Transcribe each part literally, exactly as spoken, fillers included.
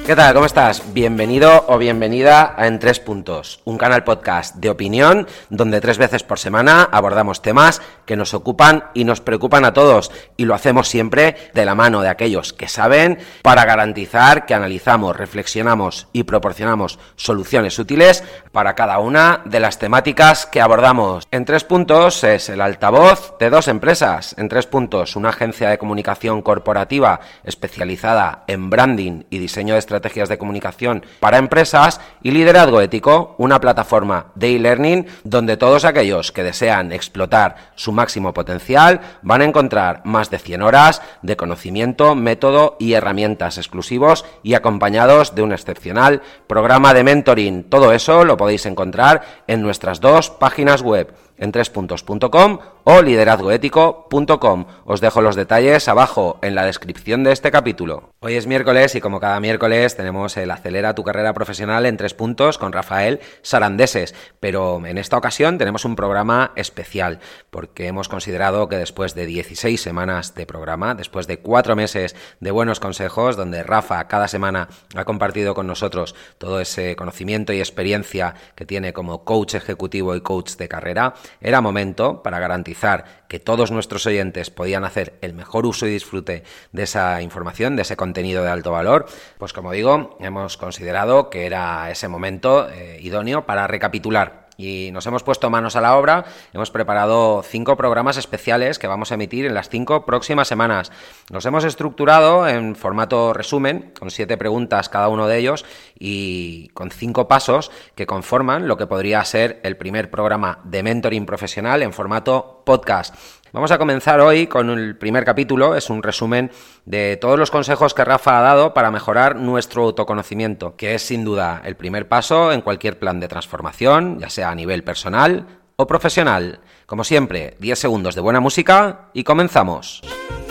¿Qué tal? ¿Cómo estás? Bienvenido o bienvenida a En Tres Puntos, un canal podcast de opinión donde tres veces por semana abordamos temas que nos ocupan y nos preocupan a todos, y lo hacemos siempre de la mano de aquellos que saben, para garantizar que analizamos, reflexionamos y proporcionamos soluciones útiles para cada una de las temáticas que abordamos. En Tres Puntos es el altavoz de dos empresas. En Tres Puntos, una agencia de comunicación corporativa especializada en branding y diseño de estrategias de comunicación para empresas, y Liderazgo Ético, una plataforma de e-learning donde todos aquellos que desean explotar su máximo potencial van a encontrar más de cien horas de conocimiento, método y herramientas exclusivos y acompañados de un excepcional programa de mentoring. Todo eso lo podéis encontrar en nuestras dos páginas web, en tres puntos punto com o liderazgo ético punto com. Os dejo los detalles abajo en la descripción de este capítulo. Hoy es miércoles y como cada miércoles tenemos el Acelera tu carrera profesional en tres puntos con Rafael Sarandeses, pero en esta ocasión tenemos un programa especial porque hemos considerado que después de dieciséis semanas de programa, después de cuatro meses de buenos consejos, donde Rafa cada semana ha compartido con nosotros todo ese conocimiento y experiencia que tiene como coach ejecutivo y coach de carrera, era momento para garantizar que todos nuestros oyentes podían hacer el mejor uso y disfrute de esa información, de ese contenido de alto valor. Pues como digo, hemos considerado que era ese momento eh, idóneo para recapitular. Y nos hemos puesto manos a la obra, hemos preparado cinco programas especiales que vamos a emitir en las cinco próximas semanas. Los hemos estructurado en formato resumen, con siete preguntas cada uno de ellos y con cinco pasos que conforman lo que podría ser el primer programa de mentoring profesional en formato podcast. Vamos a comenzar hoy con el primer capítulo. Es un resumen de todos los consejos que Rafa ha dado para mejorar nuestro autoconocimiento, que es sin duda el primer paso en cualquier plan de transformación, ya sea a nivel personal o profesional. Como siempre, diez segundos de buena música y comenzamos.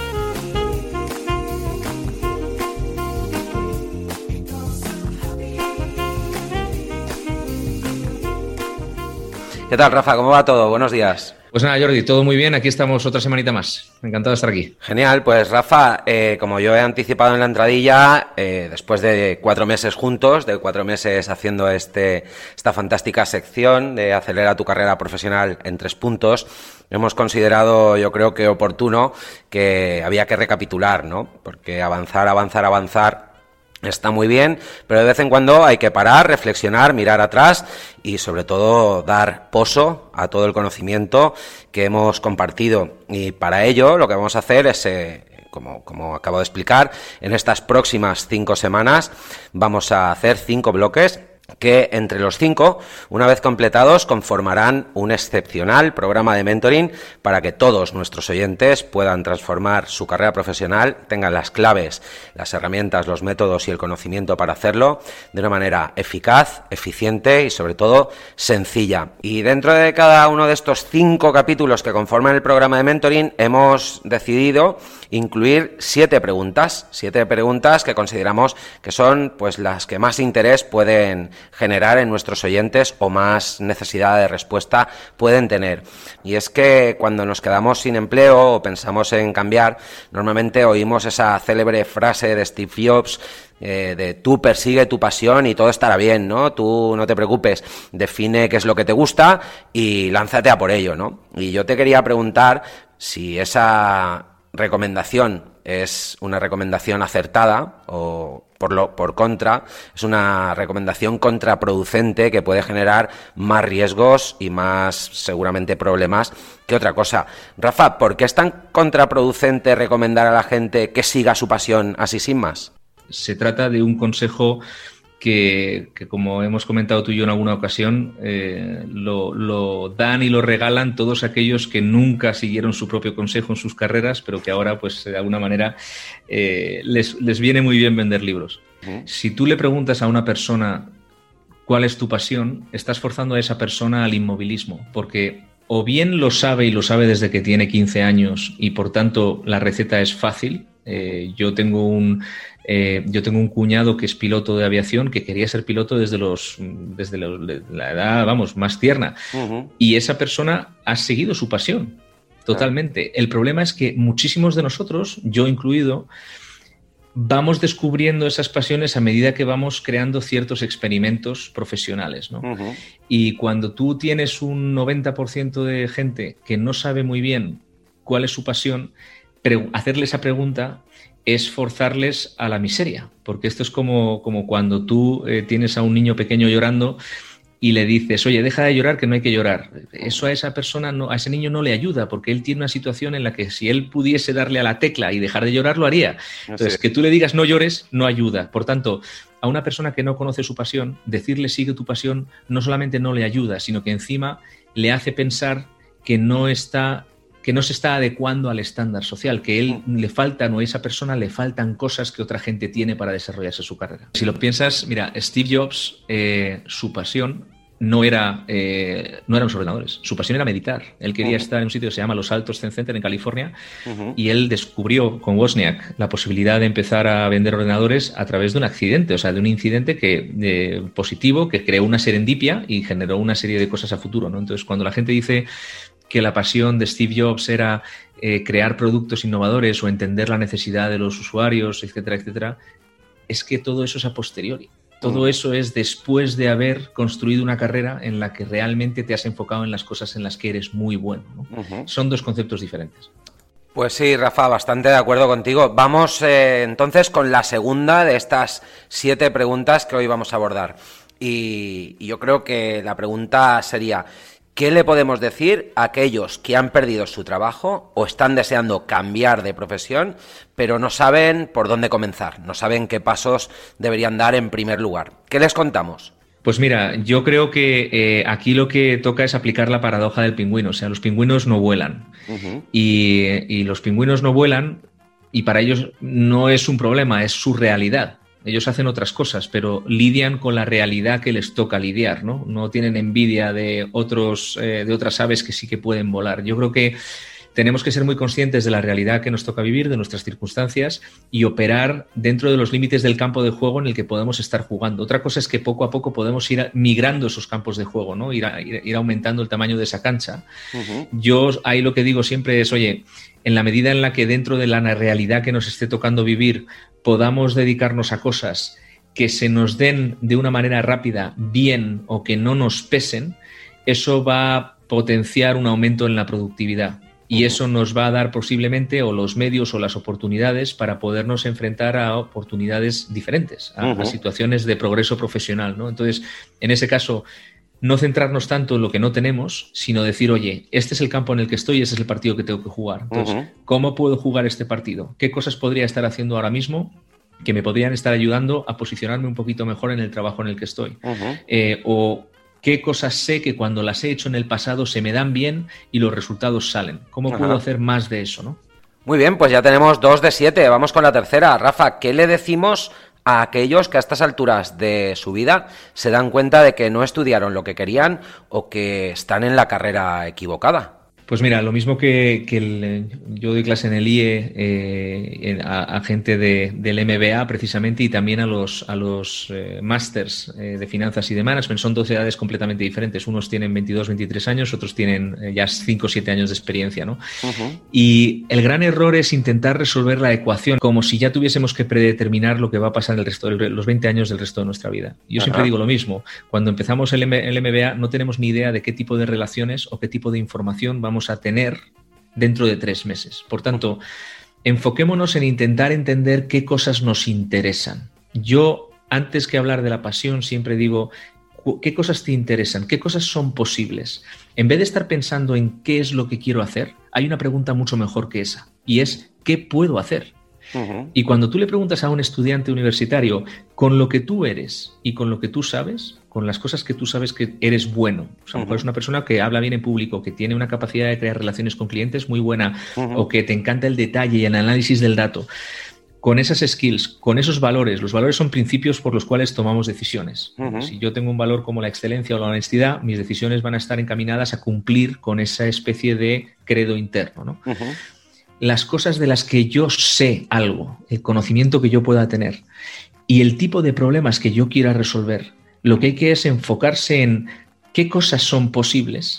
¿Qué tal, Rafa? ¿Cómo va todo? Buenos días. Pues nada, Jordi, todo muy bien. Aquí estamos otra semanita más. Encantado de estar aquí. Genial. Pues Rafa, eh, como yo he anticipado en la entradilla, eh, después de cuatro meses juntos, de cuatro meses haciendo este esta fantástica sección de Acelera tu carrera profesional en tres puntos, hemos considerado, yo creo que oportuno, que había que recapitular, ¿no? Porque avanzar, avanzar, avanzar está muy bien, pero de vez en cuando hay que parar, reflexionar, mirar atrás y sobre todo dar poso a todo el conocimiento que hemos compartido. Y para ello lo que vamos a hacer es, eh, como, como acabo de explicar, en estas próximas cinco semanas vamos a hacer cinco bloques que entre los cinco, una vez completados, conformarán un excepcional programa de mentoring para que todos nuestros oyentes puedan transformar su carrera profesional, tengan las claves, las herramientas, los métodos y el conocimiento para hacerlo de una manera eficaz, eficiente y sobre todo sencilla. Y dentro de cada uno de estos cinco capítulos que conforman el programa de mentoring hemos decidido incluir siete preguntas, siete preguntas que consideramos que son pues las que más interés pueden generar en nuestros oyentes o más necesidad de respuesta pueden tener. Y es que cuando nos quedamos sin empleo o pensamos en cambiar, normalmente oímos esa célebre frase de Steve Jobs eh, de tú persigue tu pasión y todo estará bien, ¿no? Tú no te preocupes, define qué es lo que te gusta y lánzate a por ello, ¿no? Y yo te quería preguntar si esa recomendación es una recomendación acertada o por lo por contra es una recomendación contraproducente que puede generar más riesgos y más seguramente problemas que otra cosa. Rafa, ¿por qué es tan contraproducente recomendar a la gente que siga su pasión así sin más? Se trata de un consejo que, que como hemos comentado tú y yo en alguna ocasión, eh, lo, lo dan y lo regalan todos aquellos que nunca siguieron su propio consejo en sus carreras, pero que ahora, pues de alguna manera, eh, les, les viene muy bien vender libros. Uh-huh. Si tú le preguntas a una persona cuál es tu pasión, estás forzando a esa persona al inmovilismo, porque o bien lo sabe y lo sabe desde que tiene quince años y por tanto la receta es fácil. Eh, yo tengo un eh, yo tengo un cuñado que es piloto de aviación que quería ser piloto desde los desde los, de la edad, vamos, más tierna. Uh-huh. Y esa persona ha seguido su pasión totalmente. Uh-huh. El problema es que muchísimos de nosotros, yo incluido, vamos descubriendo esas pasiones a medida que vamos creando ciertos experimentos profesionales, ¿no? Uh-huh. Y cuando tú tienes un noventa por ciento de gente que no sabe muy bien cuál es su pasión, pre- hacerle esa pregunta es forzarles a la miseria, porque esto es como, como cuando tú eh, tienes a un niño pequeño llorando y le dices, oye, deja de llorar, que no hay que llorar. Eso a esa persona, no, a ese niño no le ayuda, porque él tiene una situación en la que si él pudiese darle a la tecla y dejar de llorar, lo haría. Entonces, que tú le digas no llores, no ayuda. Por tanto, a una persona que no conoce su pasión, decirle sigue tu pasión no solamente no le ayuda, sino que encima le hace pensar que no está... que no se está adecuando al estándar social, que él le faltan o a esa persona le faltan cosas que otra gente tiene para desarrollarse su carrera. Si lo piensas, mira, Steve Jobs, eh, su pasión no era, eh, no eran los ordenadores, su pasión era meditar. Él quería uh-huh. estar en un sitio que se llama Los Altos Zen Center en California uh-huh. y él descubrió con Wozniak la posibilidad de empezar a vender ordenadores a través de un accidente, o sea, de un incidente que, eh, positivo que creó una serendipia y generó una serie de cosas a futuro, ¿no? Entonces, cuando la gente dice que la pasión de Steve Jobs era eh, crear productos innovadores o entender la necesidad de los usuarios, etcétera, etcétera, es que todo eso es a posteriori. Todo eso es después de haber construido una carrera en la que realmente te has enfocado en las cosas en las que eres muy bueno, ¿no? Uh-huh. Son dos conceptos diferentes. Pues sí, Rafa, bastante de acuerdo contigo. Vamos eh, entonces con la segunda de estas siete preguntas que hoy vamos a abordar. Y, y yo creo que la pregunta sería... ¿qué le podemos decir a aquellos que han perdido su trabajo o están deseando cambiar de profesión, pero no saben por dónde comenzar, no saben qué pasos deberían dar en primer lugar? ¿Qué les contamos? Pues mira, yo creo que eh, aquí lo que toca es aplicar la paradoja del pingüino. O sea, los pingüinos no vuelan. Uh-huh. y, y los pingüinos no vuelan y para ellos no es un problema, es su realidad. Ellos hacen otras cosas, pero lidian con la realidad que les toca lidiar, ¿no? No tienen envidia de, otros, eh, de otras aves que sí que pueden volar. Yo creo que tenemos que ser muy conscientes de la realidad que nos toca vivir, de nuestras circunstancias y operar dentro de los límites del campo de juego en el que podemos estar jugando. Otra cosa es que poco a poco podemos ir migrando esos campos de juego, ¿no? Ir, a, ir, ir aumentando el tamaño de esa cancha. Uh-huh. Yo ahí lo que digo siempre es, oye, en la medida en la que dentro de la realidad que nos esté tocando vivir podamos dedicarnos a cosas que se nos den de una manera rápida, bien o que no nos pesen, eso va a potenciar un aumento en la productividad. Y eso nos va a dar posiblemente o los medios o las oportunidades para podernos enfrentar a oportunidades diferentes, a, uh-huh. a situaciones de progreso profesional, ¿no? Entonces, en ese caso, no centrarnos tanto en lo que no tenemos, sino decir, oye, este es el campo en el que estoy y este es el partido que tengo que jugar. Entonces, uh-huh. ¿cómo puedo jugar este partido? ¿Qué cosas podría estar haciendo ahora mismo que me podrían estar ayudando a posicionarme un poquito mejor en el trabajo en el que estoy? Uh-huh. Eh, o qué cosas sé que cuando las he hecho en el pasado se me dan bien y los resultados salen. ¿Cómo uh-huh. puedo hacer más de eso, no? Muy bien, pues ya tenemos dos de siete. Vamos con la tercera. Rafa, ¿qué le decimos a aquellos que a estas alturas de su vida se dan cuenta de que no estudiaron lo que querían o que están en la carrera equivocada? Pues mira, lo mismo que, que el, yo doy clase en el I E eh, a, a gente de, del M B A precisamente y también a los, a los eh, másters eh, de finanzas y de management. Son dos edades completamente diferentes. Unos tienen veintidós, veintitrés años, otros tienen eh, ya cinco o siete años de experiencia, ¿no? Uh-huh. Y el gran error es intentar resolver la ecuación como si ya tuviésemos que predeterminar lo que va a pasar el resto de los veinte años del resto de nuestra vida. Yo uh-huh. siempre digo lo mismo. Cuando empezamos el, M- el M B A no tenemos ni idea de qué tipo de relaciones o qué tipo de información vamos a tener dentro de tres meses. Por tanto, enfoquémonos en intentar entender qué cosas nos interesan. Yo, antes que hablar de la pasión, siempre digo, ¿qué cosas te interesan? ¿Qué cosas son posibles? En vez de estar pensando en qué es lo que quiero hacer, hay una pregunta mucho mejor que esa, y es, ¿qué puedo hacer? Uh-huh. Y cuando tú le preguntas a un estudiante universitario, con lo que tú eres y con lo que tú sabes, con las cosas que tú sabes que eres bueno, o sea, a lo mejor es una persona que habla bien en público, que tiene una capacidad de crear relaciones con clientes muy buena, uh-huh. o que te encanta el detalle y el análisis del dato, con esas skills, con esos valores, los valores son principios por los cuales tomamos decisiones. Uh-huh. Si yo tengo un valor como la excelencia o la honestidad, mis decisiones van a estar encaminadas a cumplir con esa especie de credo interno, ¿no? Uh-huh. Las cosas de las que yo sé algo, el conocimiento que yo pueda tener y el tipo de problemas que yo quiera resolver, lo que hay que es enfocarse en qué cosas son posibles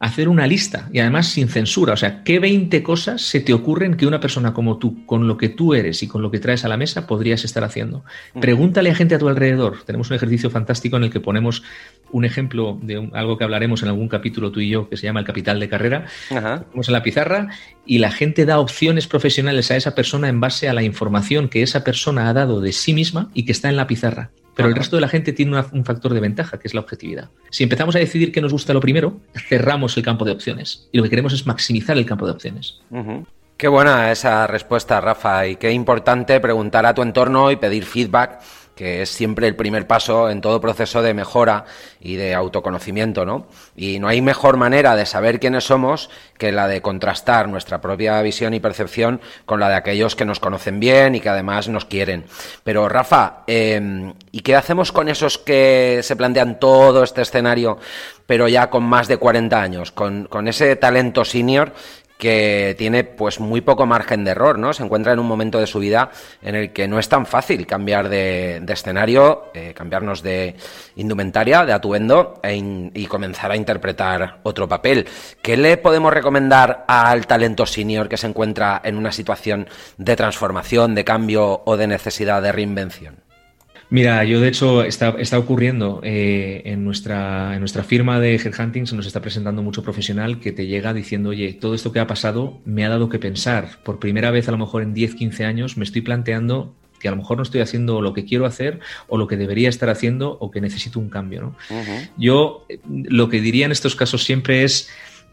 hacer una lista y además sin censura. O sea, ¿qué veinte cosas se te ocurren que una persona como tú, con lo que tú eres y con lo que traes a la mesa, podrías estar haciendo? Pregúntale a gente a tu alrededor. Tenemos un ejercicio fantástico en el que ponemos un ejemplo de un, algo que hablaremos en algún capítulo tú y yo, que se llama el capital de carrera. Ajá. Lo ponemos en la pizarra y la gente da opciones profesionales a esa persona en base a la información que esa persona ha dado de sí misma y que está en la pizarra. Pero el resto de la gente tiene una, un factor de ventaja, que es la objetividad. Si empezamos a decidir qué nos gusta lo primero, cerramos el campo de opciones. Y lo que queremos es maximizar el campo de opciones. Uh-huh. Qué buena esa respuesta, Rafa. Y qué importante preguntar a tu entorno y pedir feedback, que es siempre el primer paso en todo proceso de mejora y de autoconocimiento, ¿no? Y no hay mejor manera de saber quiénes somos que la de contrastar nuestra propia visión y percepción con la de aquellos que nos conocen bien y que además nos quieren. Pero, Rafa, eh, ¿y qué hacemos con esos que se plantean todo este escenario, pero ya con más de cuarenta años, con, con ese talento senior que tiene pues muy poco margen de error, ¿no? Se encuentra en un momento de su vida en el que no es tan fácil cambiar de, de escenario, eh, cambiarnos de indumentaria, de atuendo e in, y comenzar a interpretar otro papel. ¿Qué le podemos recomendar al talento senior que se encuentra en una situación de transformación, de cambio o de necesidad de reinvención? Mira, yo de hecho está, está ocurriendo eh, en, nuestra, en nuestra firma de Headhunting, se nos está presentando mucho profesional que te llega diciendo, oye, todo esto que ha pasado me ha dado que pensar. Por primera vez a lo mejor en diez, quince años me estoy planteando que a lo mejor no estoy haciendo lo que quiero hacer o lo que debería estar haciendo o que necesito un cambio, ¿no? Uh-huh. Yo lo que diría en estos casos siempre es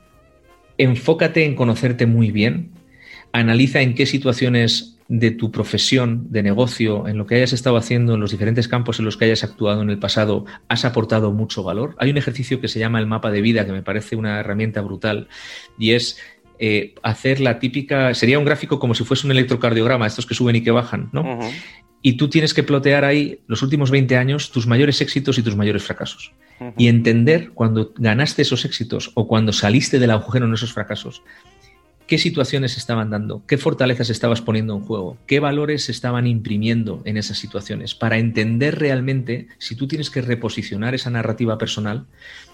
enfócate en conocerte muy bien, analiza en qué situaciones de tu profesión, de negocio, en lo que hayas estado haciendo, en los diferentes campos en los que hayas actuado en el pasado, has aportado mucho valor. Hay un ejercicio que se llama el mapa de vida, que me parece una herramienta brutal, y es eh, hacer la típica, sería un gráfico como si fuese un electrocardiograma, estos que suben y que bajan, ¿no? Uh-huh. Y tú tienes que plotear ahí los últimos veinte años tus mayores éxitos y tus mayores fracasos. Uh-huh. Y entender cuando ganaste esos éxitos o cuando saliste del agujero en esos fracasos, qué situaciones estaban dando, qué fortalezas estabas poniendo en juego, qué valores se estaban imprimiendo en esas situaciones, para entender realmente, si tú tienes que reposicionar esa narrativa personal,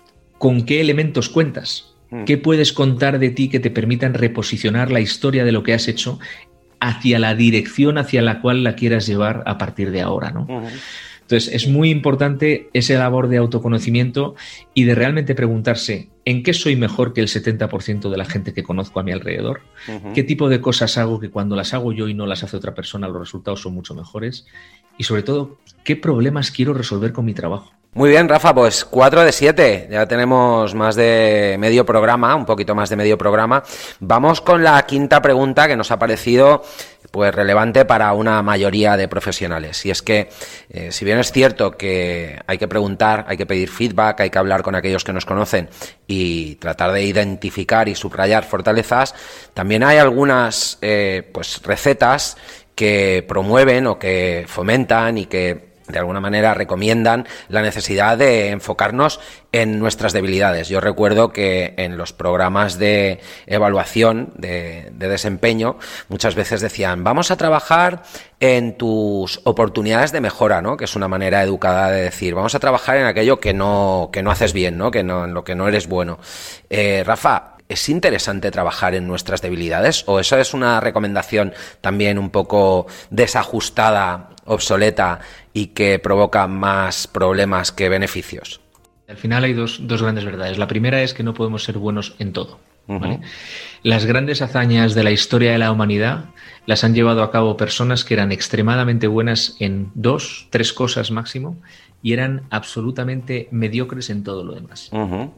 con qué elementos cuentas, mm. qué puedes contar de ti que te permitan reposicionar la historia de lo que has hecho hacia la dirección hacia la cual la quieras llevar a partir de ahora, ¿no? Uh-huh. Entonces, es muy importante esa labor de autoconocimiento y de realmente preguntarse ¿en qué soy mejor que el setenta por ciento de la gente que conozco a mi alrededor? Uh-huh. ¿Qué tipo de cosas hago que cuando las hago yo y no las hace otra persona los resultados son mucho mejores? Y sobre todo, ¿qué problemas quiero resolver con mi trabajo? Muy bien, Rafa, pues cuatro de siete, ya tenemos más de medio programa, un poquito más de medio programa. Vamos con la quinta pregunta que nos ha parecido pues relevante para una mayoría de profesionales. Y es que, eh, si bien es cierto que hay que preguntar, hay que pedir feedback, hay que hablar con aquellos que nos conocen y tratar de identificar y subrayar fortalezas, también hay algunas eh, pues recetas que promueven o que fomentan y que de alguna manera recomiendan la necesidad de enfocarnos en nuestras debilidades. Yo recuerdo que en los programas de evaluación de, de desempeño muchas veces decían, vamos a trabajar en tus oportunidades de mejora, ¿no? Que es una manera educada de decir, vamos a trabajar en aquello que no, que no haces bien, ¿no? Que no, en lo que no eres bueno. Eh, Rafa, ¿es interesante trabajar en nuestras debilidades o eso es una recomendación también un poco desajustada, obsoleta y que provoca más problemas que beneficios? Al final hay dos, dos grandes verdades. La primera es que no podemos ser buenos en todo, ¿vale? Uh-huh. Las grandes hazañas de la historia de la humanidad las han llevado a cabo personas que eran extremadamente buenas en dos, tres cosas máximo y eran absolutamente mediocres en todo lo demás. Uh-huh.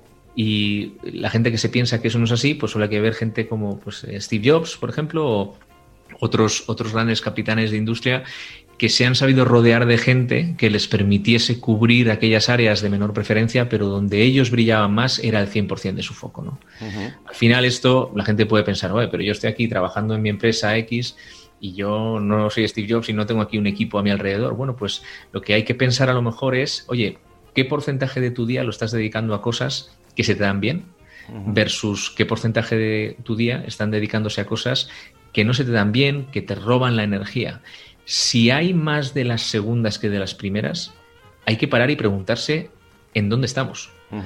Y la gente que se piensa que eso no es así, pues suele que ver gente como pues, Steve Jobs, por ejemplo, o otros, otros grandes capitanes de industria que se han sabido rodear de gente que les permitiese cubrir aquellas áreas de menor preferencia, pero donde ellos brillaban más era el cien por ciento de su foco, ¿no? Uh-huh. Al final esto, la gente puede pensar, oye, pero yo estoy aquí trabajando en mi empresa X y yo no soy Steve Jobs y no tengo aquí un equipo a mi alrededor. Bueno, pues lo que hay que pensar a lo mejor es, oye, ¿qué porcentaje de tu día lo estás dedicando a cosas que se te dan bien uh-huh. versus qué porcentaje de tu día están dedicándose a cosas que no se te dan bien, que te roban la energía? Si hay más de las segundas que de las primeras, hay que parar y preguntarse en dónde estamos. Uh-huh.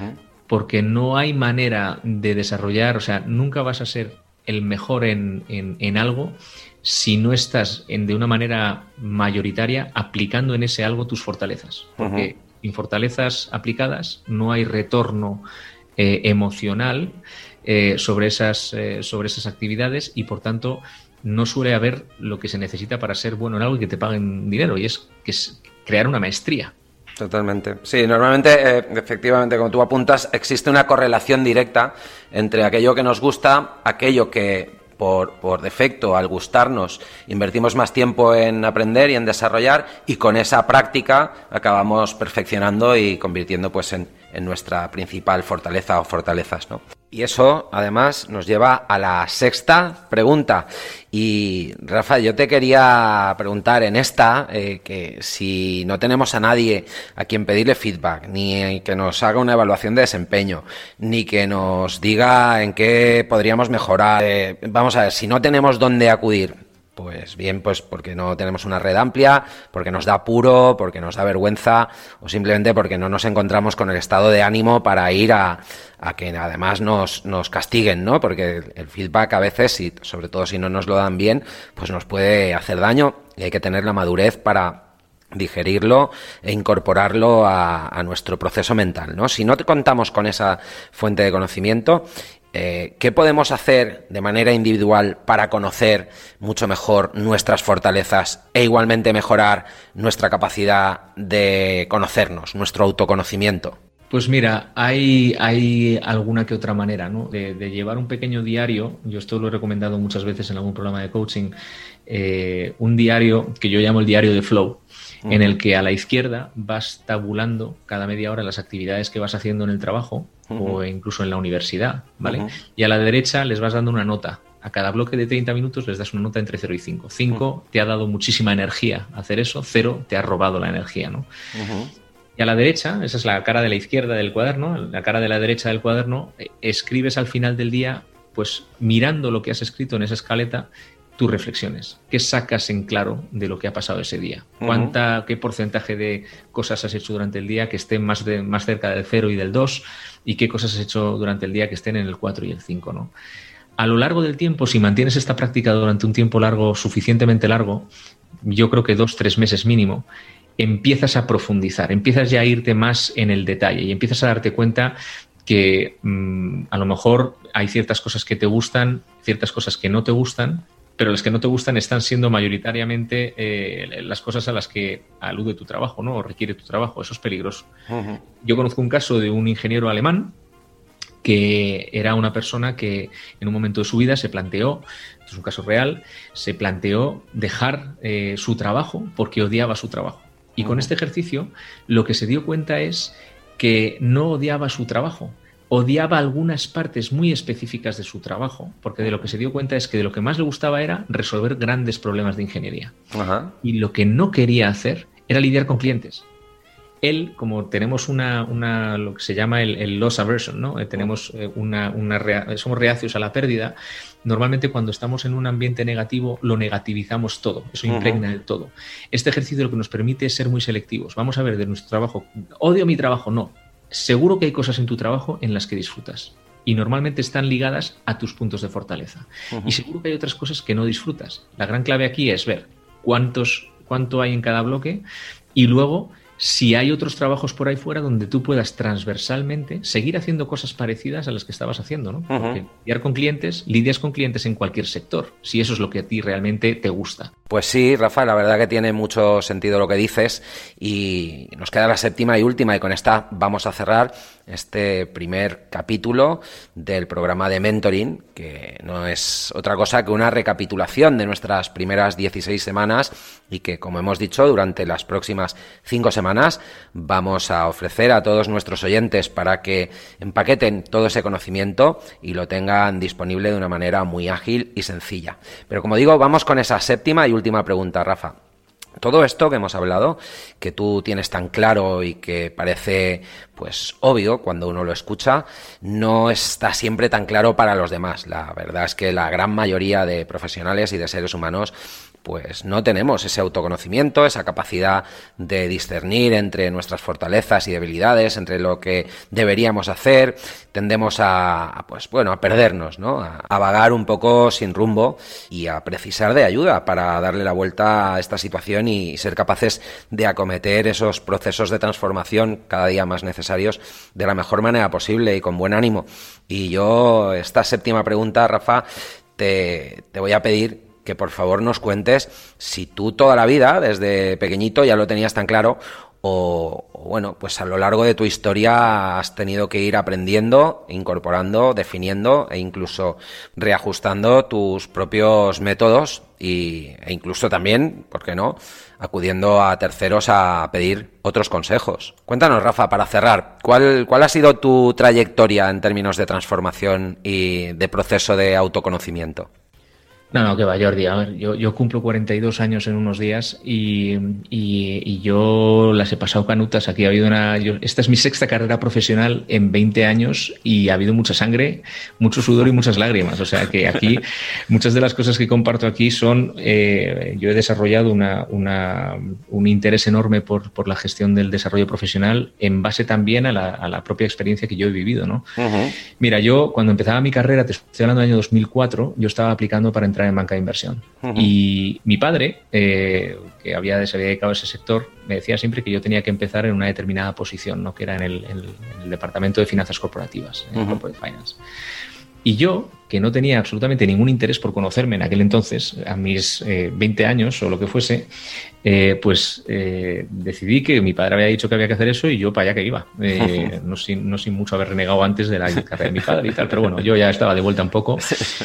porque no hay manera de desarrollar, o sea, nunca vas a ser el mejor en, en, en algo si no estás en, de una manera mayoritaria aplicando en ese algo tus fortalezas. Porque uh-huh. sin fortalezas aplicadas no hay retorno eh, emocional eh, sobre, esas, eh, sobre esas actividades y, por tanto, no suele haber lo que se necesita para ser bueno en algo y que te paguen dinero, y es, que es crear una maestría. Totalmente. Sí, normalmente, eh, efectivamente, como tú apuntas, existe una correlación directa entre aquello que nos gusta, aquello que por, por defecto, al gustarnos, invertimos más tiempo en aprender y en desarrollar, y con esa práctica acabamos perfeccionando y convirtiendo pues en, en nuestra principal fortaleza o fortalezas, ¿no? Y eso, además, nos lleva a la sexta pregunta. Y, Rafa, yo te quería preguntar en esta, eh, que si no tenemos a nadie a quien pedirle feedback, ni que nos haga una evaluación de desempeño, ni que nos diga en qué podríamos mejorar, eh, vamos a ver, si no tenemos dónde acudir, pues bien, pues porque no tenemos una red amplia, porque nos da apuro, porque nos da vergüenza, o simplemente porque no nos encontramos con el estado de ánimo para ir a, a que además nos, nos castiguen, ¿no? Porque el feedback a veces, y sobre todo si no nos lo dan bien, pues nos puede hacer daño, y hay que tener la madurez para digerirlo e incorporarlo a, a nuestro proceso mental, ¿no? Si no te contamos con esa fuente de conocimiento, Eh, ¿qué podemos hacer de manera individual para conocer mucho mejor nuestras fortalezas e igualmente mejorar nuestra capacidad de conocernos, nuestro autoconocimiento? Pues mira, hay, hay alguna que otra manera, ¿no? De, de llevar un pequeño diario. Yo esto lo he recomendado muchas veces en algún programa de coaching. Eh, un diario que yo llamo el diario de Flow, uh-huh. en el que a la izquierda vas tabulando cada media hora las actividades que vas haciendo en el trabajo, uh-huh. o incluso en la universidad, ¿vale? Uh-huh. Y a la derecha les vas dando una nota. A cada bloque de treinta minutos les das una nota entre cero y cinco. cinco uh-huh. te ha dado muchísima energía hacer eso, cero te ha robado la energía, ¿no? Uh-huh. Y a la derecha, esa es la cara de la izquierda del cuaderno, la cara de la derecha del cuaderno, eh, escribes al final del día, pues mirando lo que has escrito en esa escaleta, tus reflexiones. ¿Qué sacas en claro de lo que ha pasado ese día? ¿Cuánta, uh-huh. qué porcentaje de cosas has hecho durante el día que estén más, de, más cerca del cero y del dos? ¿Y qué cosas has hecho durante el día que estén en el cuatro y el cinco, ¿no? A lo largo del tiempo, si mantienes esta práctica durante un tiempo largo, suficientemente largo, yo creo que dos, tres meses mínimo, empiezas a profundizar, empiezas ya a irte más en el detalle y empiezas a darte cuenta que mmm, a lo mejor hay ciertas cosas que te gustan, ciertas cosas que no te gustan, pero las que no te gustan están siendo mayoritariamente eh, las cosas a las que alude tu trabajo, ¿no? O requiere tu trabajo. Eso es peligroso. Uh-huh. Yo conozco un caso de un ingeniero alemán que era una persona que en un momento de su vida se planteó, esto es un caso real, se planteó dejar eh, su trabajo porque odiaba su trabajo. Y uh-huh. con este ejercicio lo que se dio cuenta es que no odiaba su trabajo, odiaba algunas partes muy específicas de su trabajo, porque de lo que se dio cuenta es que de lo que más le gustaba era resolver grandes problemas de ingeniería. Uh-huh. Y lo que no quería hacer era lidiar con clientes. Él, como tenemos una, una lo que se llama el, el loss aversion, ¿no? Eh, tenemos eh, una, una rea- somos reacios a la pérdida. Normalmente cuando estamos en un ambiente negativo lo negativizamos todo, eso impregna uh-huh. el todo. Este ejercicio lo que nos permite es ser muy selectivos. Vamos a ver de nuestro trabajo, odio mi trabajo, no. Seguro que hay cosas en tu trabajo en las que disfrutas y normalmente están ligadas a tus puntos de fortaleza. Uh-huh. Y seguro que hay otras cosas que no disfrutas. La gran clave aquí es ver cuántos, cuánto hay en cada bloque y luego si hay otros trabajos por ahí fuera donde tú puedas transversalmente seguir haciendo cosas parecidas a las que estabas haciendo, ¿no? Uh-huh. Porque lidiar con clientes, lidias con clientes en cualquier sector, si eso es lo que a ti realmente te gusta. Pues sí, Rafa, la verdad que tiene mucho sentido lo que dices y nos queda la séptima y última y con esta vamos a cerrar este primer capítulo del programa de mentoring, que no es otra cosa que una recapitulación de nuestras primeras dieciséis semanas y que, como hemos dicho, durante las próximas cinco semanas vamos a ofrecer a todos nuestros oyentes para que empaqueten todo ese conocimiento y lo tengan disponible de una manera muy ágil y sencilla. Pero como digo, vamos con esa séptima y última pregunta, Rafa. Todo esto que hemos hablado, que tú tienes tan claro y que parece pues obvio cuando uno lo escucha, no está siempre tan claro para los demás. La verdad es que la gran mayoría de profesionales y de seres humanos pues no tenemos ese autoconocimiento, esa capacidad de discernir entre nuestras fortalezas y debilidades, entre lo que deberíamos hacer, tendemos a, a pues bueno, a perdernos, ¿no? A, a vagar un poco sin rumbo y a precisar de ayuda para darle la vuelta a esta situación y ser capaces de acometer esos procesos de transformación cada día más necesarios de la mejor manera posible y con buen ánimo. Y yo, esta séptima pregunta, Rafa, te, te voy a pedir que por favor nos cuentes si tú toda la vida, desde pequeñito, ya lo tenías tan claro, o, o bueno, pues a lo largo de tu historia has tenido que ir aprendiendo, incorporando, definiendo e incluso reajustando tus propios métodos y, e incluso también, ¿por qué no?, acudiendo a terceros a pedir otros consejos. Cuéntanos, Rafa, para cerrar, ¿cuál, cuál ha sido tu trayectoria en términos de transformación y de proceso de autoconocimiento? No, no, que va, Jordi. A ver, yo, yo cumplo cuarenta y dos años en unos días y, y, y yo las he pasado canutas. Aquí ha habido una... Yo, esta es mi sexta carrera profesional en veinte años y ha habido mucha sangre, mucho sudor y muchas lágrimas. O sea que aquí muchas de las cosas que comparto aquí son... Eh, yo he desarrollado una, una, un interés enorme por, por la gestión del desarrollo profesional en base también a la, a la propia experiencia que yo he vivido, ¿no? Uh-huh. Mira, yo cuando empezaba mi carrera, te estoy hablando del año dos mil cuatro, yo estaba aplicando para entrar en banca de inversión. Uh-huh. Y mi padre, eh, que había, se había dedicado a ese sector, me decía siempre que yo tenía que empezar en una determinada posición, ¿no? Que era en el, en el, en el departamento de finanzas corporativas, en uh-huh. el Corporate Finance. Y yo, que no tenía absolutamente ningún interés por conocerme en aquel entonces, a mis eh, veinte años o lo que fuese, eh, pues eh, decidí que mi padre había dicho que había que hacer eso y yo para allá que iba. Eh, no, sin, no sin mucho haber renegado antes de la carrera de mi padre y tal, pero bueno, yo ya estaba de vuelta un poco.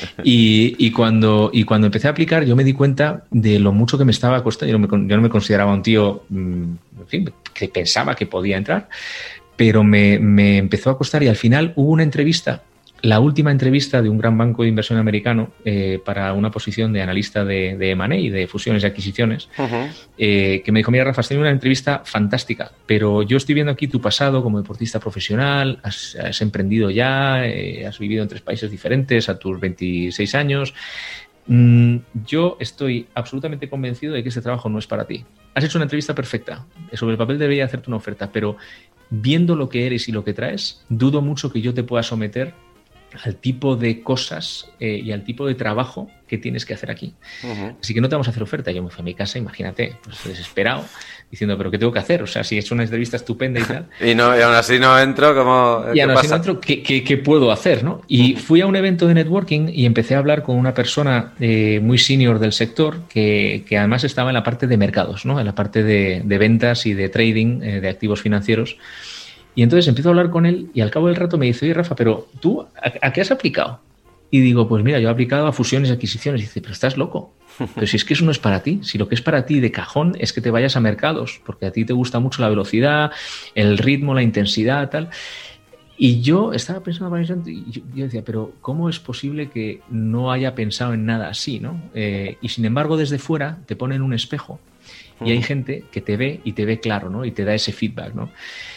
Y, y, cuando, y cuando empecé a aplicar, yo me di cuenta de lo mucho que me estaba costando. Yo no me, yo no me consideraba un tío, en fin, que pensaba que podía entrar, pero me, me empezó a costar y al final hubo una entrevista. La última entrevista de un gran banco de inversión americano eh, para una posición de analista de, de eme and a, de fusiones y adquisiciones, uh-huh. eh, que me dijo, mira, Rafa, has tenido una entrevista fantástica, pero yo estoy viendo aquí tu pasado como deportista profesional, has, has emprendido ya, eh, has vivido en tres países diferentes a tus veintiséis años. Mm, yo estoy absolutamente convencido de que este trabajo no es para ti. Has hecho una entrevista perfecta, sobre el papel debería hacerte una oferta, pero viendo lo que eres y lo que traes, dudo mucho que yo te pueda someter al tipo de cosas eh, y al tipo de trabajo que tienes que hacer aquí. Uh-huh. Así que no te vamos a hacer oferta. Yo me fui a mi casa, imagínate, pues desesperado, diciendo, ¿pero qué tengo que hacer? O sea, si he hecho una entrevista estupenda y tal. y, no, y aún así no entro, ¿cómo? Y aún así no entro, ¿qué, qué, qué puedo hacer? ¿No? Y uh-huh. fui a un evento de networking y empecé a hablar con una persona eh, muy senior del sector que, que además estaba en la parte de mercados, ¿no? En la parte de, de ventas y de trading eh, de activos financieros. Y entonces empiezo a hablar con él y al cabo del rato me dice, oye, Rafa, pero ¿tú a, a qué has aplicado? Y digo, pues mira, yo he aplicado a fusiones y adquisiciones. Y dice, pero estás loco. Pero si es que eso no es para ti. Si lo que es para ti de cajón es que te vayas a mercados, porque a ti te gusta mucho la velocidad, el ritmo, la intensidad, tal. Y yo estaba pensando y yo, yo decía, pero ¿cómo es posible que no haya pensado en nada así, ¿no? Eh, y sin embargo, desde fuera te ponen un espejo y hay gente que te ve y te ve claro, ¿no? Y te da ese feedback, ¿no?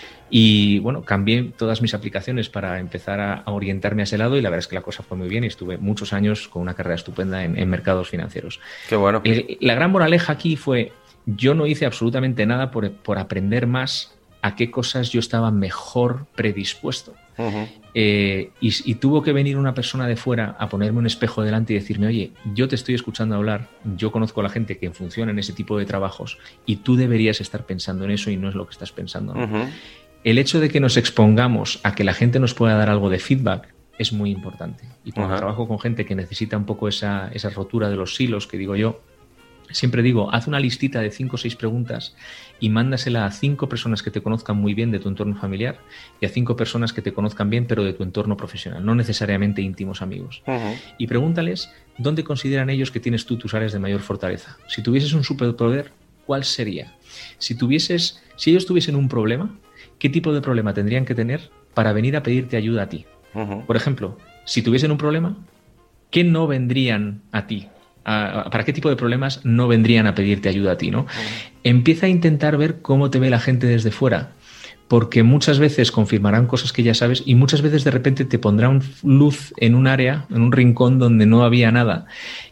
Y bueno, cambié todas mis aplicaciones para empezar a, a orientarme a ese lado y la verdad es que la cosa fue muy bien y estuve muchos años con una carrera estupenda en, en mercados financieros. Qué bueno. El, la gran moraleja aquí fue, yo no hice absolutamente nada por, por aprender más a qué cosas yo estaba mejor predispuesto. Uh-huh. Eh, y, y tuvo que venir una persona de fuera a ponerme un espejo delante y decirme, oye, yo te estoy escuchando hablar, yo conozco a la gente que funciona en ese tipo de trabajos y tú deberías estar pensando en eso y no es lo que estás pensando, ¿no? Uh-huh. El hecho de que nos expongamos a que la gente nos pueda dar algo de feedback es muy importante. Y cuando uh-huh. trabajo con gente que necesita un poco esa, esa rotura de los silos, que digo yo, siempre digo, haz una listita de cinco o seis preguntas y mándasela a cinco personas que te conozcan muy bien de tu entorno familiar y a cinco personas que te conozcan bien pero de tu entorno profesional, no necesariamente íntimos amigos. Uh-huh. Y pregúntales dónde consideran ellos que tienes tú tus áreas de mayor fortaleza. Si tuvieses un superpoder, ¿cuál sería? Si tuvieses, si ellos tuviesen un problema, ¿qué tipo de problema tendrían que tener para venir a pedirte ayuda a ti? Uh-huh. Por ejemplo, si tuviesen un problema, ¿qué no vendrían a ti? ¿A, ¿Para qué tipo de problemas no vendrían a pedirte ayuda a ti, ¿no? Uh-huh. Empieza a intentar ver cómo te ve la gente desde fuera, porque muchas veces confirmarán cosas que ya sabes y muchas veces de repente te pondrán luz en un área, en un rincón donde no había nada.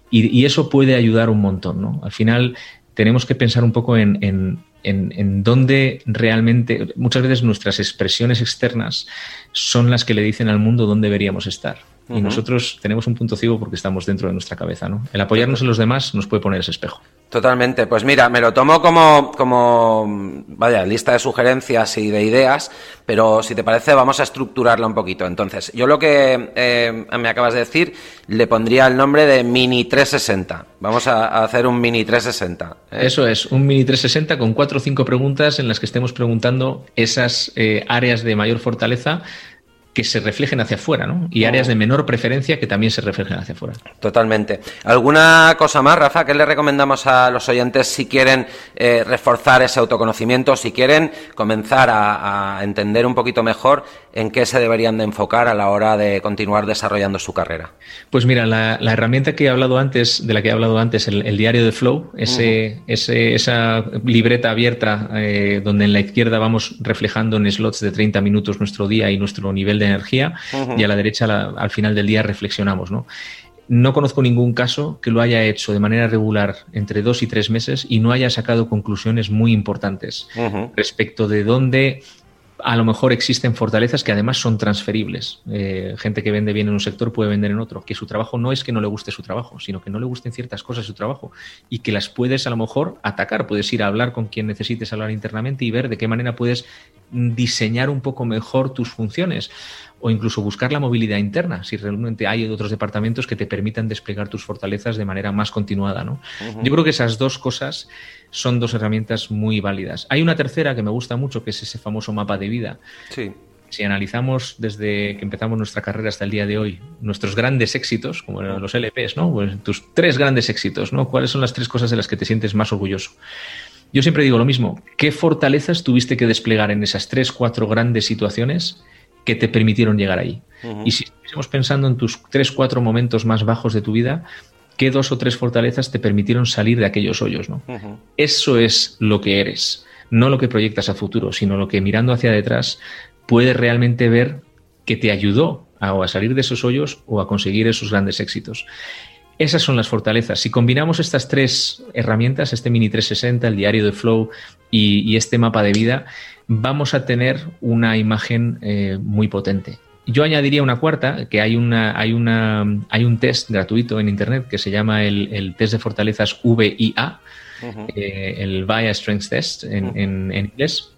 Y, y eso puede ayudar un montón, ¿no? Al final tenemos que pensar un poco en, en, en, en dónde realmente, muchas veces nuestras expresiones externas son las que le dicen al mundo dónde deberíamos estar. Uh-huh. Y nosotros tenemos un punto ciego porque estamos dentro de nuestra cabeza, ¿no? El apoyarnos en los demás nos puede poner ese espejo. Totalmente. Pues mira, me lo tomo como, como, vaya, lista de sugerencias y de ideas, pero si te parece vamos a estructurarla un poquito. Entonces, yo lo que eh, me acabas de decir le pondría el nombre de Mini trescientos sesenta. Vamos a, a hacer un Mini trescientos sesenta. ¿eh? Eso es, un Mini trescientos sesenta con cuatro o cinco preguntas en las que estemos preguntando esas eh, áreas de mayor fortaleza que se reflejen hacia afuera, ¿no? Y áreas de menor preferencia que también se reflejen hacia afuera. Totalmente. ¿Alguna cosa más, Rafa? ¿Qué le recomendamos a los oyentes si quieren eh, reforzar ese autoconocimiento, si quieren comenzar a, a entender un poquito mejor en qué se deberían de enfocar a la hora de continuar desarrollando su carrera? Pues mira, la, la herramienta que he hablado antes, de la que he hablado antes, el, el diario de Flow, ese, uh-huh. ese, esa libreta abierta eh, donde en la izquierda vamos reflejando en slots de treinta minutos nuestro día y nuestro nivel de energía, uh-huh. y a la derecha la, al final del día reflexionamos, ¿no? No conozco ningún caso que lo haya hecho de manera regular entre dos y tres meses y no haya sacado conclusiones muy importantes uh-huh. respecto de dónde a lo mejor existen fortalezas que además son transferibles. Eh, gente que vende bien en un sector puede vender en otro. Que su trabajo no es que no le guste su trabajo, sino que no le gusten ciertas cosas de su trabajo y que las puedes a lo mejor atacar. Puedes ir a hablar con quien necesites hablar internamente y ver de qué manera puedes diseñar un poco mejor tus funciones o incluso buscar la movilidad interna, si realmente hay otros departamentos que te permitan desplegar tus fortalezas de manera más continuada, ¿no? Uh-huh. Yo creo que esas dos cosas son dos herramientas muy válidas. Hay una tercera que me gusta mucho, que es ese famoso mapa de vida. Sí. Si analizamos desde que empezamos nuestra carrera hasta el día de hoy, nuestros grandes éxitos, como los L Ps, ¿no? Pues tus tres grandes éxitos, ¿no? ¿Cuáles son las tres cosas de las que te sientes más orgulloso? Yo siempre digo lo mismo. ¿Qué fortalezas tuviste que desplegar en esas tres, cuatro grandes situaciones que te permitieron llegar ahí? Uh-huh. Y si estuviésemos pensando en tus tres, cuatro momentos más bajos de tu vida, ¿qué dos o tres fortalezas te permitieron salir de aquellos hoyos, ¿no? Uh-huh. Eso es lo que eres, no lo que proyectas a futuro, sino lo que mirando hacia detrás puedes realmente ver que te ayudó a, o a salir de esos hoyos o a conseguir esos grandes éxitos. Esas son las fortalezas. Si combinamos estas tres herramientas, este Mini trescientos sesenta, el diario de Flow y, y este mapa de vida, vamos a tener una imagen eh, muy potente. Yo añadiría una cuarta, que hay, una, hay, una, hay un test gratuito en Internet que se llama el, el test de fortalezas V I A, uh-huh. eh, el V I A Strengths Test en, uh-huh. en, en inglés.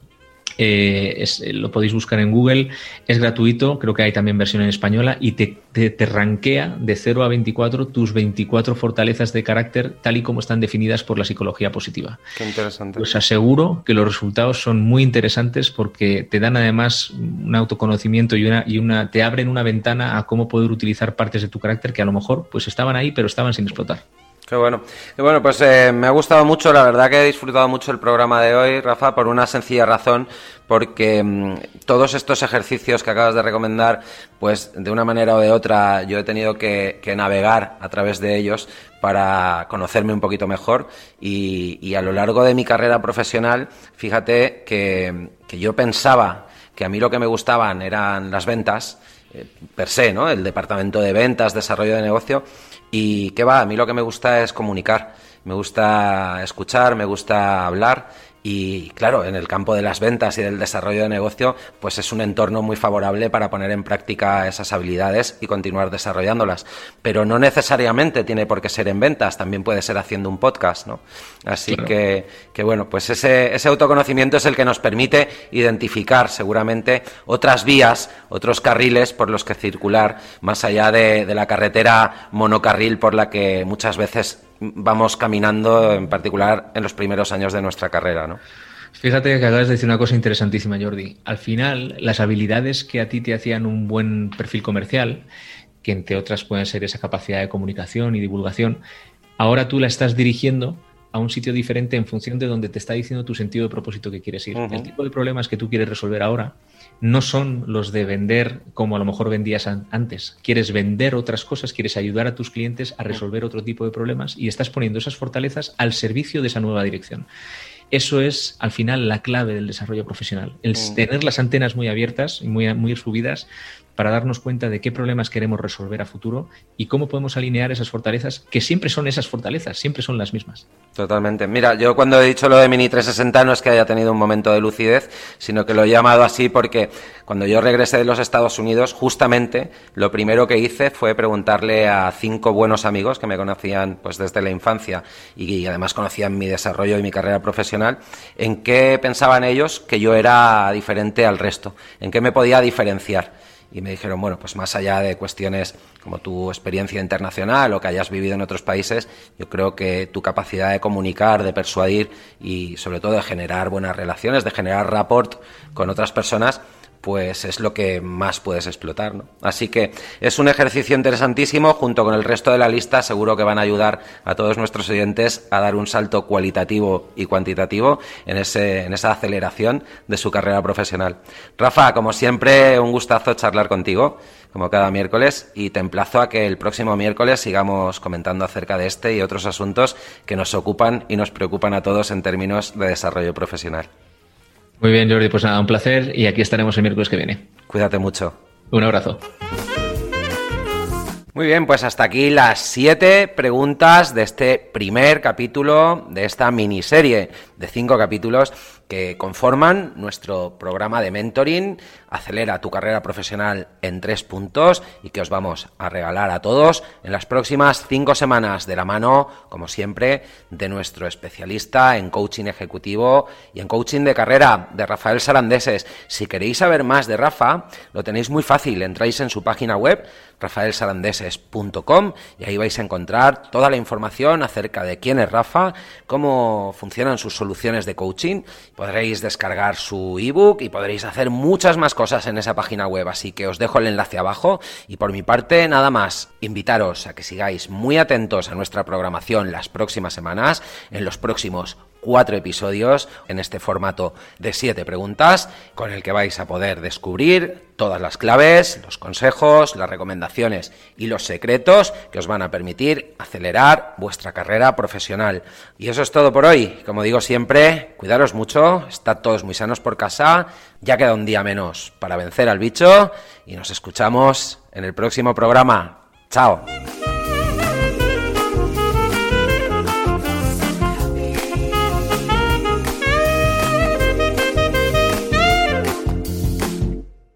Eh, es, lo podéis buscar en Google, es gratuito, creo que hay también versión en española y te, te, te rankea de cero a veinticuatro tus veinticuatro fortalezas de carácter tal y como están definidas por la psicología positiva. Qué interesante. Pues aseguro que los resultados son muy interesantes porque te dan además un autoconocimiento y una, y una te abren una ventana a cómo poder utilizar partes de tu carácter que a lo mejor pues estaban ahí pero estaban sin explotar. Qué bueno. Qué bueno, pues eh, me ha gustado mucho, la verdad que he disfrutado mucho el programa de hoy, Rafa, por una sencilla razón, porque mmm, todos estos ejercicios que acabas de recomendar, pues de una manera o de otra yo he tenido que, que navegar a través de ellos para conocerme un poquito mejor y, y a lo largo de mi carrera profesional, fíjate que, que yo pensaba que a mí lo que me gustaban eran las ventas, eh, per se, ¿no? El departamento de ventas, desarrollo de negocio. Y qué va, a mí lo que me gusta es comunicar, me gusta escuchar, me gusta hablar y claro, en el campo de las ventas y del desarrollo de negocio pues es un entorno muy favorable para poner en práctica esas habilidades y continuar desarrollándolas, pero no necesariamente tiene por qué ser en ventas, también puede ser haciendo un podcast, ¿no? Así claro. que, que bueno, pues ese, ese autoconocimiento es el que nos permite identificar seguramente otras vías, otros carriles por los que circular más allá de, de la carretera monocarril por la que muchas veces vamos caminando, en particular en los primeros años de nuestra carrera, ¿no? Fíjate que acabas de decir una cosa interesantísima, Jordi. Al final, las habilidades que a ti te hacían un buen perfil comercial, que entre otras pueden ser esa capacidad de comunicación y divulgación, ahora tú la estás dirigiendo a un sitio diferente en función de donde te está diciendo tu sentido de propósito que quieres ir. Uh-huh. El tipo de problemas que tú quieres resolver ahora no son los de vender como a lo mejor vendías antes. Quieres vender otras cosas, quieres ayudar a tus clientes a resolver otro tipo de problemas y estás poniendo esas fortalezas al servicio de esa nueva dirección. Eso es, al final, la clave del desarrollo profesional. El uh-huh. tener las antenas muy abiertas y muy, muy subidas para darnos cuenta de qué problemas queremos resolver a futuro y cómo podemos alinear esas fortalezas, que siempre son esas fortalezas, siempre son las mismas. Totalmente. Mira, yo cuando he dicho lo de Mini trescientos sesenta no es que haya tenido un momento de lucidez, sino que lo he llamado así porque cuando yo regresé de los Estados Unidos, justamente lo primero que hice fue preguntarle a cinco buenos amigos que me conocían pues desde la infancia y además conocían mi desarrollo y mi carrera profesional, en qué pensaban ellos que yo era diferente al resto, en qué me podía diferenciar. Y me dijeron, bueno, pues más allá de cuestiones como tu experiencia internacional o que hayas vivido en otros países, yo creo que tu capacidad de comunicar, de persuadir y sobre todo de generar buenas relaciones, de generar rapport con otras personas, pues es lo que más puedes explotar, ¿no? Así que es un ejercicio interesantísimo, junto con el resto de la lista seguro que van a ayudar a todos nuestros oyentes a dar un salto cualitativo y cuantitativo en, ese, en esa aceleración de su carrera profesional. Rafa, como siempre, un gustazo charlar contigo, como cada miércoles, y te emplazo a que el próximo miércoles sigamos comentando acerca de este y otros asuntos que nos ocupan y nos preocupan a todos en términos de desarrollo profesional. Muy bien, Jordi, pues nada, un placer y aquí estaremos el miércoles que viene. Cuídate mucho. Un abrazo. Muy bien, pues hasta aquí las siete preguntas de este primer capítulo de esta miniserie de cinco capítulos que conforman nuestro programa de mentoring Acelera tu carrera profesional en tres puntos y que os vamos a regalar a todos en las próximas cinco semanas de la mano, como siempre, de nuestro especialista en coaching ejecutivo y en coaching de carrera, de Rafael Sarandeses. Si queréis saber más de Rafa, lo tenéis muy fácil, entráis en su página web rafael sarandeses punto com y ahí vais a encontrar toda la información acerca de quién es Rafa, cómo funcionan sus soluciones de coaching. Podréis descargar su ebook y podréis hacer muchas más cosas en esa página web, así que os dejo el enlace abajo y por mi parte nada más, invitaros a que sigáis muy atentos a nuestra programación las próximas semanas, en los próximos cuatro episodios en este formato de siete preguntas, con el que vais a poder descubrir todas las claves, los consejos, las recomendaciones y los secretos que os van a permitir acelerar vuestra carrera profesional. Y eso es todo por hoy. Como digo siempre, cuidaros mucho, estad todos muy sanos por casa, ya queda un día menos para vencer al bicho y nos escuchamos en el próximo programa. ¡Chao!